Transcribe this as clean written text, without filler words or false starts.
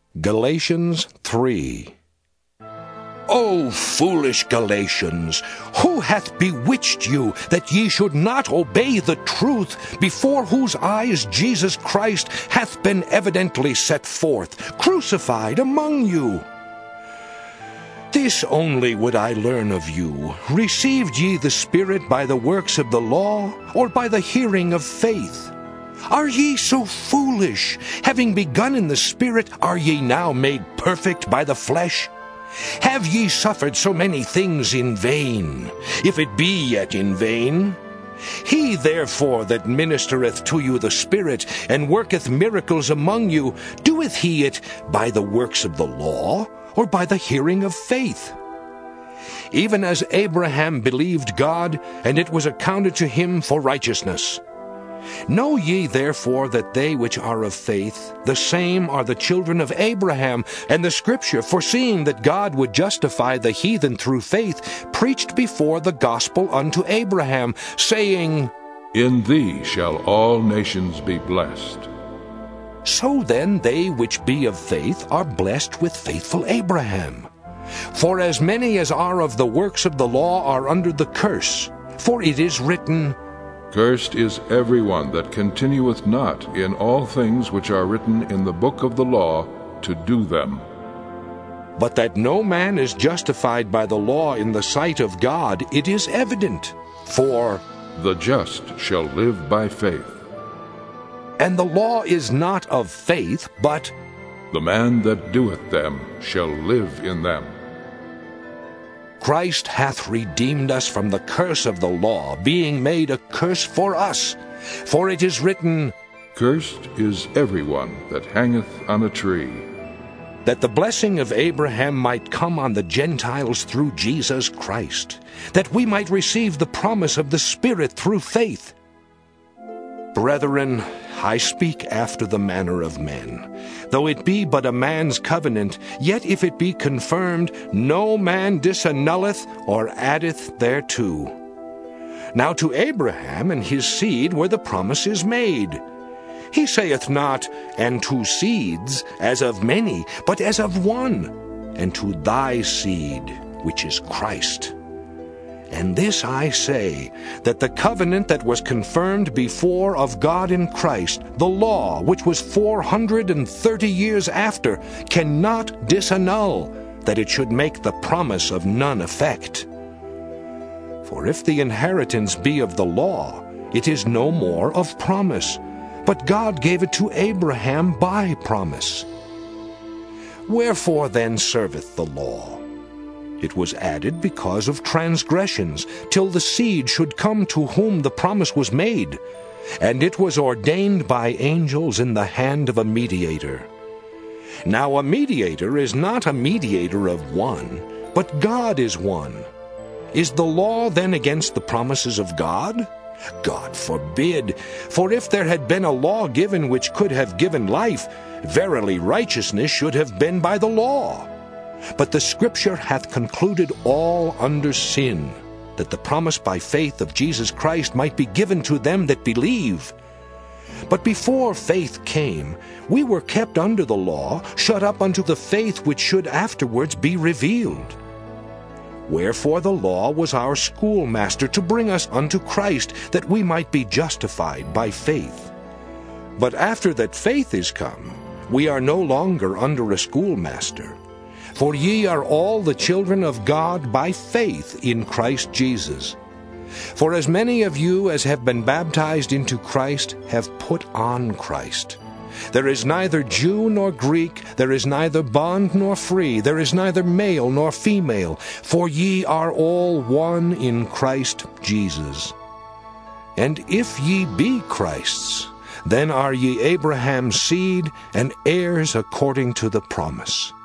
Galatians 3. O foolish Galatians, who hath bewitched you, that ye should not obey the truth, before whose eyes Jesus Christ hath been evidently set forth, crucified among you? This only would I learn of you. Received ye the Spirit by the works of the law, or by the hearing of faith? Are ye so foolish? Having begun in the Spirit, are ye now made perfect by the flesh? Have ye suffered so many things in vain, if it be yet in vain? He therefore that ministereth to you the Spirit, and worketh miracles among you, doeth he it by the works of the law, or by the hearing of faith? Even as Abraham believed God, and it was accounted to him for righteousness. Know ye therefore that they which are of faith, the same are the children of Abraham. And the Scripture, foreseeing that God would justify the heathen through faith, preached before the gospel unto Abraham, saying, In thee shall all nations be blessed. So then they which be of faith are blessed with faithful Abraham. For as many as are of the works of the law are under the curse. For it is written, Cursed is every one that continueth not in all things which are written in the book of the law, to do them. But that no man is justified by the law in the sight of God, it is evident. For the just shall live by faith. And the law is not of faith, but the man that doeth them shall live in them. Christ hath redeemed us from the curse of the law, being made a curse for us. For it is written, Cursed is every one that hangeth on a tree. That the blessing of Abraham might come on the Gentiles through Jesus Christ, that we might receive the promise of the Spirit through faith. Brethren, I speak after the manner of men. Though it be but a man's covenant, yet if it be confirmed, no man disannulleth or addeth thereto. Now to Abraham and his seed were the promises made. He saith not, and to seeds, as of many, but as of one, and to thy seed, which is Christ. And this I say, that the covenant that was confirmed before of God in Christ, the law, which was 430 years after, cannot disannul, that it should make the promise of none effect. For if the inheritance be of the law, it is no more of promise, but God gave it to Abraham by promise. Wherefore then serveth the law? It was added because of transgressions, till the seed should come to whom the promise was made. And it was ordained by angels in the hand of a mediator. Now a mediator is not a mediator of one, but God is one. Is the law then against the promises of God? God forbid. For if there had been a law given which could have given life, verily righteousness should have been by the law. But the Scripture hath concluded all under sin, that the promise by faith of Jesus Christ might be given to them that believe. But before faith came, we were kept under the law, shut up unto the faith which should afterwards be revealed. Wherefore the law was our schoolmaster to bring us unto Christ, that we might be justified by faith. But after that faith is come, we are no longer under a schoolmaster. For ye are all the children of God by faith in Christ Jesus. For as many of you as have been baptized into Christ have put on Christ. There is neither Jew nor Greek, there is neither bond nor free, there is neither male nor female, for ye are all one in Christ Jesus. And if ye be Christ's, then are ye Abraham's seed, and heirs according to the promise.